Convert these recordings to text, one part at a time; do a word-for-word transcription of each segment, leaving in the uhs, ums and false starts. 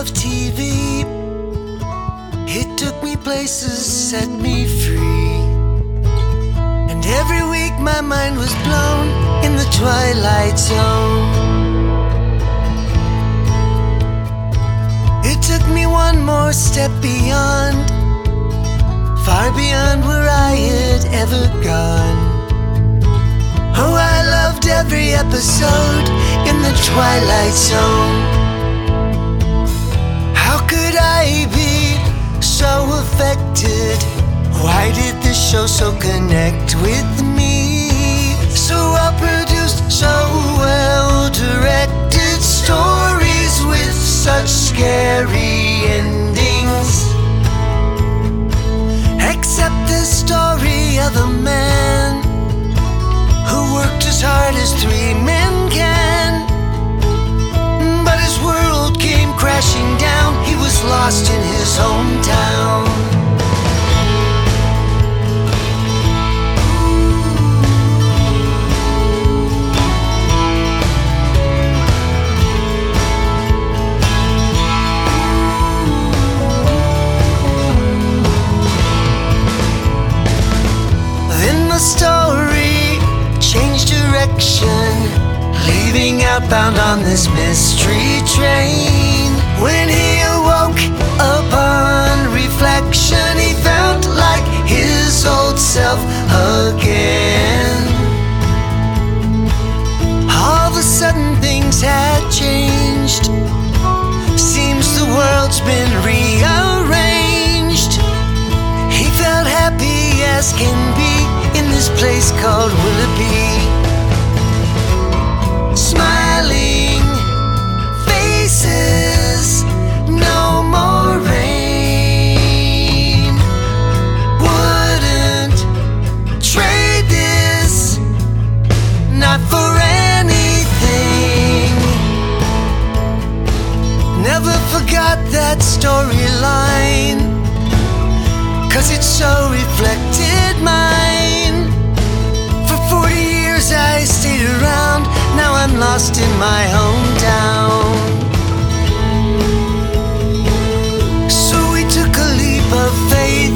of T V. It took me places, set me free. And every week my mind was blown in the twilight zone. It took me one more step beyond, far beyond where I had ever gone. Oh, I loved every episode in the Twilight Zone. How could I be so affected? Why did this show so connect with me? So well produced, so well directed, stories with such scary endings. Except the story of a man who worked as hard as three men can. But his world came crashing down. He was lost in his hometown. Then the story changed direction, leaving outbound on this mystery train. When he awoke upon reflection, he felt like his old self again. All of a sudden things had changed. Seems the world's been rearranged. He felt happy as can be in this place called Willoughby. Smiling faces, no more rain. Wouldn't trade this, not for anything. Never forgot that storyline, 'cause it so reflected mine. For forty years I stayed around, now I'm lost in my hometown. So we took a leap of faith,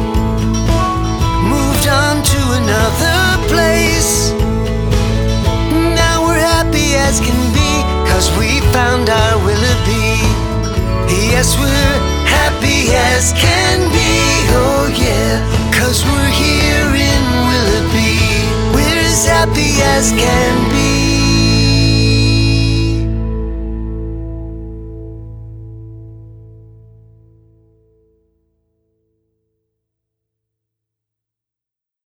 moved on to another place. Now we're happy as can be, 'cause we found our Willoughby. Yes, we're happy as can be, oh yeah, 'cause we're here in Willoughby. We're as happy as can be.